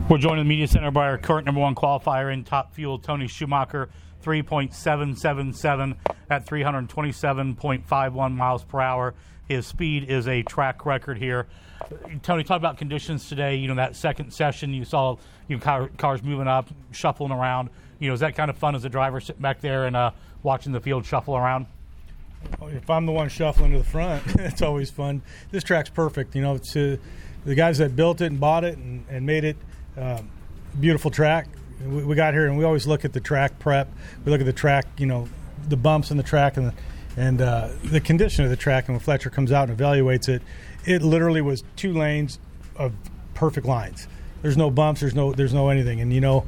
We're joined in the media center by our current number one qualifier in Top Fuel, Tony Schumacher, 3.777 at 327.51 miles per hour. His speed is a track record here. Tony, talk about conditions today. You know, that second session, you saw cars moving up, shuffling around. You know, is that kind of fun as a driver sitting back there and watching the field shuffle around? If I'm the one shuffling to the front, it's always fun. This track's perfect. You know, it's the guys that built it and bought it and made it beautiful track. We got here and we always look at the track prep. We look at the track, you know, the bumps in the track and the condition of the track. And when Fletcher comes out and evaluates it, it literally was 2 lanes of perfect lines. There's no bumps. There's no anything. And, you know,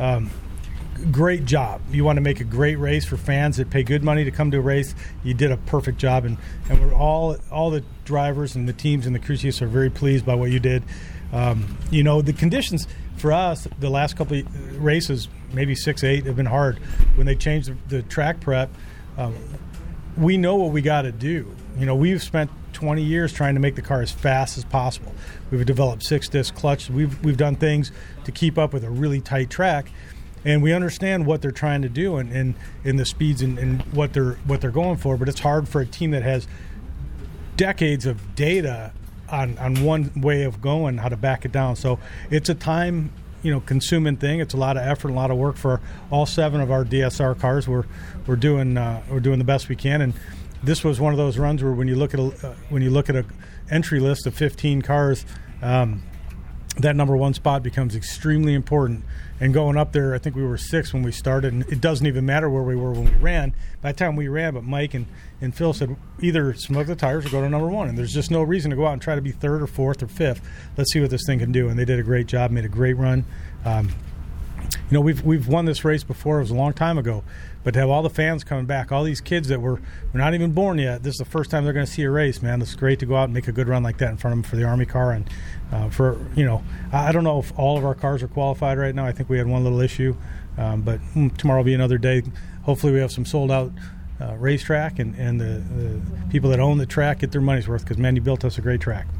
great job. You want to make a great race for fans that pay good money to come to a race. You did a perfect job, and we're all the drivers and the teams and the crew chiefs are very pleased by what you did. You know, the conditions for us the last couple of races, maybe 6, 8, have been hard. When they changed the track prep, we know what we got to do. You know, we've spent 20 years trying to make the car as fast as possible. We've developed 6-disc clutch. We've done things to keep up with a really tight track. And we understand what they're trying to do and the speeds and what they're going for, but it's hard for a team that has decades of data on one way of going, how to back it down. So it's a time, you know, consuming thing. It's a lot of effort, and a lot of work for all 7 of our DSR cars. We're doing the best we can, and this was one of those runs where when you look at a entry list of 15 cars, that number 1 spot becomes extremely important. And going up there, I think we were 6 when we started, and it doesn't even matter where we were when we ran. By the time we ran, but Mike and Phil said either smoke the tires or go to number 1. And there's just no reason to go out and try to be 3rd or 4th or 5th. Let's see what this thing can do. And they did a great job, made a great run. You know, we've won this race before. It was a long time ago. But to have all the fans coming back, all these kids that were not even born yet, this is the first time they're going to see a race, man. It's great to go out and make a good run like that in front of them for the Army car. And you know, I don't know if all of our cars are qualified right now. I think we had one little issue. But tomorrow will be another day. Hopefully we have some sold-out racetrack and the people that own the track get their money's worth because, man, you built us a great track.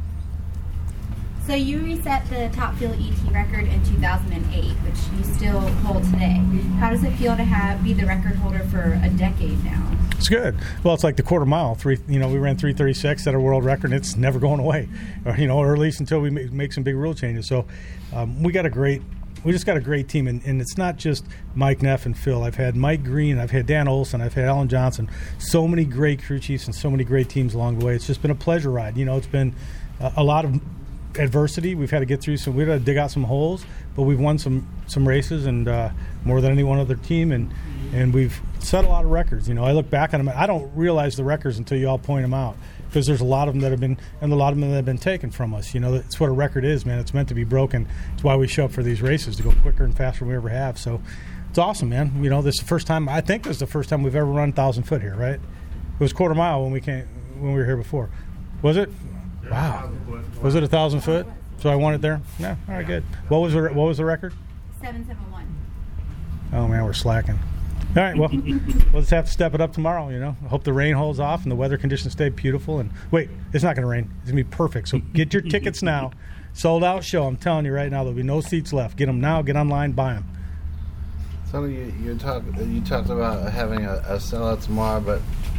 So you reset the Top Fuel ET record in 2008, which you still hold today. How does it feel to be the record holder for a decade now? It's good. Well, it's like the quarter mile. We ran 3:36 at a world record, and it's never going away. Or at least until we make some big rule changes. So we just got a great team, and it's not just Mike Neff and Phil. I've had Mike Green, I've had Dan Olson, I've had Alan Johnson. So many great crew chiefs and so many great teams along the way. It's just been a pleasure ride. You know, it's been a lot of adversity. We've had to get through we've had to dig out some holes, but we've won some races and more than any one other team, and we've set a lot of records. You know, I look back on them. I don't realize the records until you all point them out, because there's a lot of them that have been, and a lot of them that have been taken from us. You know, that's what a record is, man. It's meant to be broken. It's why we show up for these races, to go quicker and faster than we ever have. So it's awesome, man. You know, this is the first time. I think this is the first time we've ever run 1,000 foot here, right? It was quarter mile when we were here before. Was it? Wow. Was it 1,000 foot? So I won it there? No. All right, good. What was the record? 771. Oh, man, we're slacking. All right, well, we'll just have to step it up tomorrow, you know. I hope the rain holds off and the weather conditions stay beautiful. And wait, it's not going to rain. It's going to be perfect. So get your tickets now. Sold out show. I'm telling you right now, there'll be no seats left. Get them now. Get online. Buy them. So you talked about having a sellout tomorrow, but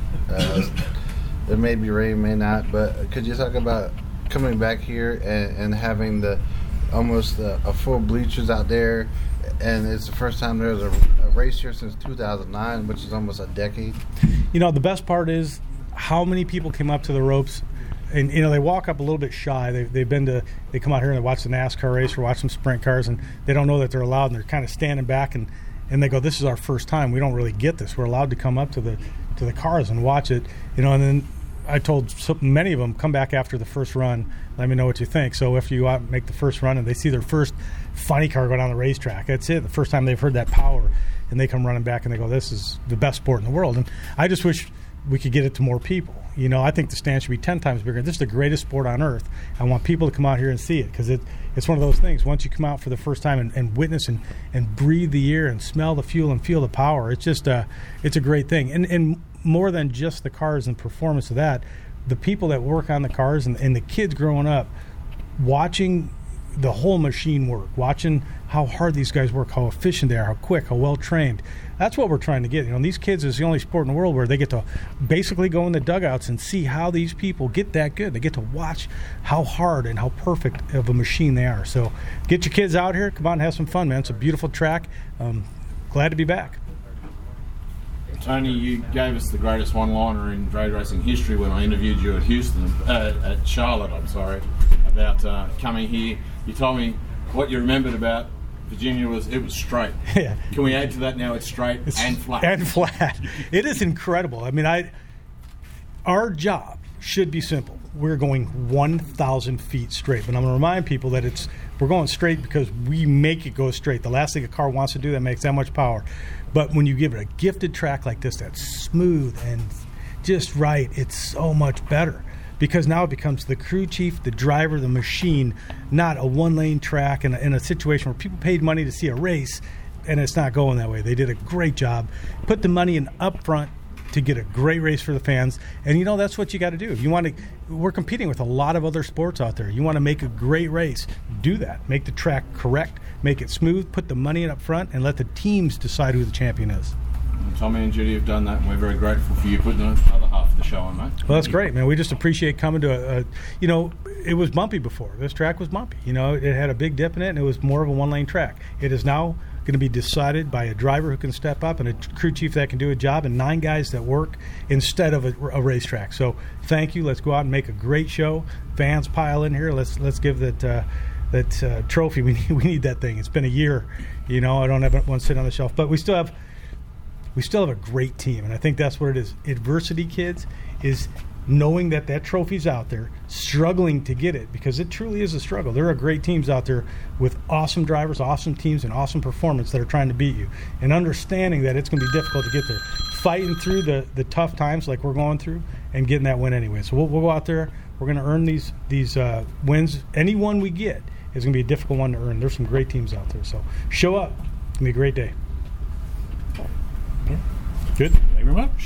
there may be rain, may not. But could you talk about coming back here and having almost a full bleachers out there? And it's the first time there's a race here since 2009, which is almost a decade. You know, the best part is how many people came up to the ropes, and you know, they walk up a little bit shy. They come out here and they watch the NASCAR race or watch some sprint cars, and they don't know that they're allowed, and they're kind of standing back and they go, "This is our first time. We don't really get this. We're allowed to come up to the cars and watch it." You know, and then I told many of them, come back after the first run, let me know what you think. So after you go out and make the first run and they see their first funny car go down the racetrack, that's it. The first time they've heard that power, and they come running back and they go, "This is the best sport in the world." And I just wish we could get it to more people. You know, I think the stand should be 10 times bigger. This is the greatest sport on earth. I want people to come out here and see it, because it's one of those things. Once you come out for the first time and witness and breathe the air and smell the fuel and feel the power, it's just it's a great thing. And more than just the cars and performance of that, the people that work on the cars and the kids growing up watching the whole machine work, watching how hard these guys work, how efficient they are, how quick, how well trained. That's what we're trying to get. These kids is the only sport in the world where they get to basically go in the dugouts and see how these people get that good. They get to watch how hard and how perfect of a machine they are. So get your kids out here. Come out and have some fun, man. It's a beautiful track. Glad to be back. Tony, you gave us the greatest one-liner in drag racing history when I interviewed you at Charlotte, about coming here. You told me what you remembered about Virginia was it was straight. Yeah. Can we add to that now? It's straight and flat. And flat. It is incredible. I mean, our job should be simple. We're going 1,000 feet straight. But I'm going to remind people that we're going straight because we make it go straight. The last thing a car wants to do that makes that much power. But when you give it a gifted track like this that's smooth and just right, it's so much better. Because now it becomes the crew chief, the driver, the machine, not a one-lane track in a situation where people paid money to see a race, and it's not going that way. They did a great job. Put the money in up front to get a great race for the fans, and that's what you got to do. If you want to, we're competing with a lot of other sports out there. You want to make a great race, do that. Make the track correct, make it smooth, put the money in up front, and let the teams decide who the champion is. Tommy and Judy have done that, and we're very grateful for you putting the other half of the show on, mate. Well, that's great, man. We just appreciate coming to it was bumpy before. This track was bumpy. It had a big dip in it, and it was more of a one-lane track. It is now going to be decided by a driver who can step up and a crew chief that can do a job and 9 guys that work instead of a racetrack. So thank you. Let's go out and make a great show. Fans pile in here. Let's give that trophy. We need that thing. It's been a year. I don't have one sitting on the shelf, but we still have a great team, and I think that's what it is. Adversity, kids, is knowing that trophy's out there, struggling to get it, because it truly is a struggle. There are great teams out there with awesome drivers, awesome teams, and awesome performance that are trying to beat you, and understanding that it's going to be difficult to get there. Fighting through the tough times like we're going through and getting that win anyway. So we'll go out there. We're going to earn these wins. Any one we get is going to be a difficult one to earn. There's some great teams out there. So show up. It's going to be a great day. Good. Thank you very much.